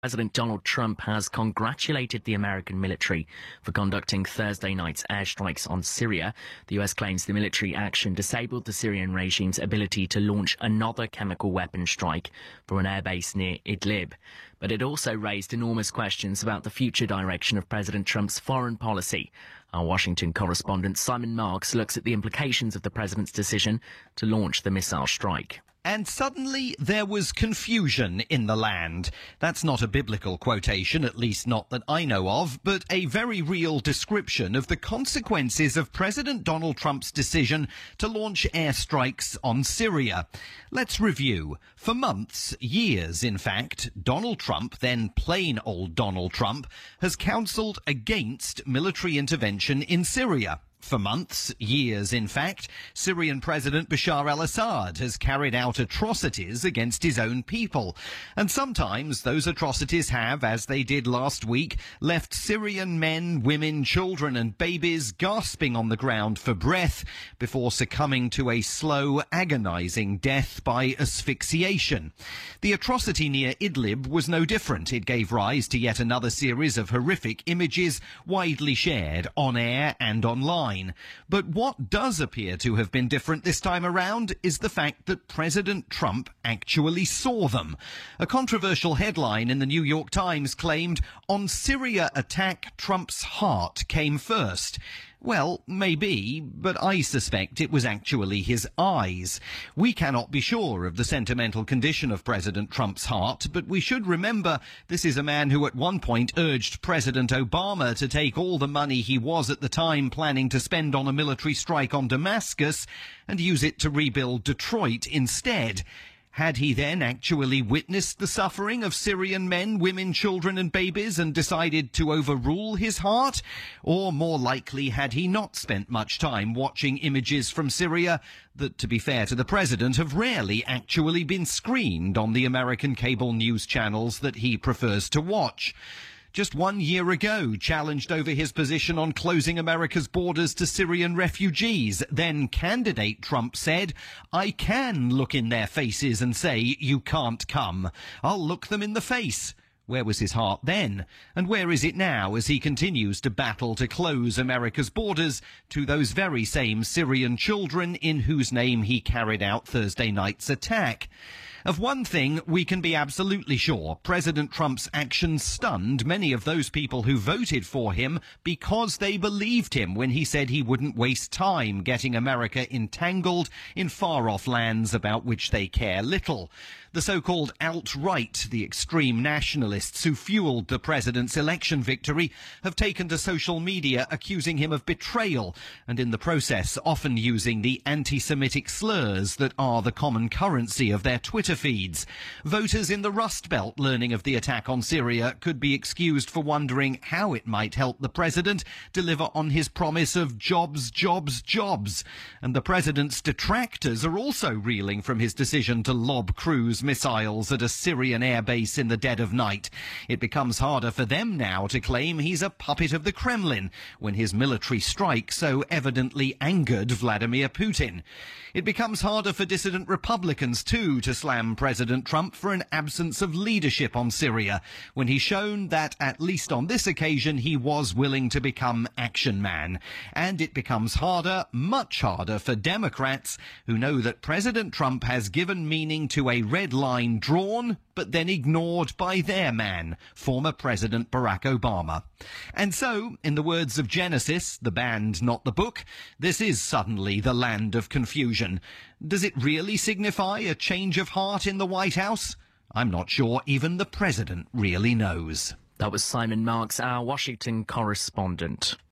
President Donald Trump has congratulated the American military for conducting Thursday night's airstrikes on Syria. The US claims the military action disabled the Syrian regime's ability to launch another chemical weapon strike from an airbase near Idlib. But it also raised enormous questions about the future direction of President Trump's foreign policy. Our Washington correspondent Simon Marks looks at the implications of the president's decision to launch the missile strike. And suddenly there was confusion in the land. That's not a biblical quotation, at least not that I know of, but a very real description of the consequences of President Donald Trump's decision to launch airstrikes on Syria. Let's review. For months, years in fact, Donald Trump, then plain old Donald Trump, has counselled against military intervention in Syria. For months, years in fact, Syrian President Bashar al-Assad has carried out atrocities against his own people. And sometimes those atrocities have, as they did last week, left Syrian men, women, children and babies gasping on the ground for breath before succumbing to a slow, agonizing death by asphyxiation. The atrocity near Idlib was no different. It gave rise to yet another series of horrific images widely shared on air and online. But what does appear to have been different this time around is the fact that President Trump actually saw them. A controversial headline in the New York Times claimed, "On Syria attack, Trump's heart came first." Well, maybe, but I suspect it was actually his eyes. We cannot be sure of the sentimental condition of President Trump's heart, but we should remember this is a man who at one point urged President Obama to take all the money he was at the time planning to spend on a military strike on Damascus and use it to rebuild Detroit instead. Had he then actually witnessed the suffering of Syrian men, women, children and babies and decided to overrule his heart? Or more likely, had he not spent much time watching images from Syria that, to be fair to the president, have rarely actually been screened on the American cable news channels that he prefers to watch? Just 1 year ago, challenged over his position on closing America's borders to Syrian refugees, then candidate Trump said, "I can look in their faces and say, you can't come. I'll look them in the face." Where was his heart then? And where is it now as he continues to battle to close America's borders to those very same Syrian children in whose name he carried out Thursday night's attack? Of one thing we can be absolutely sure. President Trump's actions stunned many of those people who voted for him because they believed him when he said he wouldn't waste time getting America entangled in far-off lands about which they care little. The so-called alt-right, the extreme nationalists who fueled the president's election victory, have taken to social media accusing him of betrayal and in the process often using the anti-Semitic slurs that are the common currency of their Twitter feeds. Voters in the Rust Belt learning of the attack on Syria could be excused for wondering how it might help the president deliver on his promise of jobs, jobs, jobs. And the president's detractors are also reeling from his decision to lob cruise missiles at a Syrian airbase in the dead of night. It becomes harder for them now to claim he's a puppet of the Kremlin when his military strike so evidently angered Vladimir Putin. It becomes harder for dissident Republicans too to slam President Trump for an absence of leadership on Syria when he's shown that, at least on this occasion, he was willing to become action man. And it becomes harder, much harder for Democrats who know that President Trump has given meaning to a red line drawn but then ignored by their man, former President Barack Obama. And so, in the words of Genesis, the band, not the book, this is suddenly the land of confusion. Does it really signify a change of heart in the White House? I'm not sure even the president really knows. That was Simon Marks, our Washington correspondent.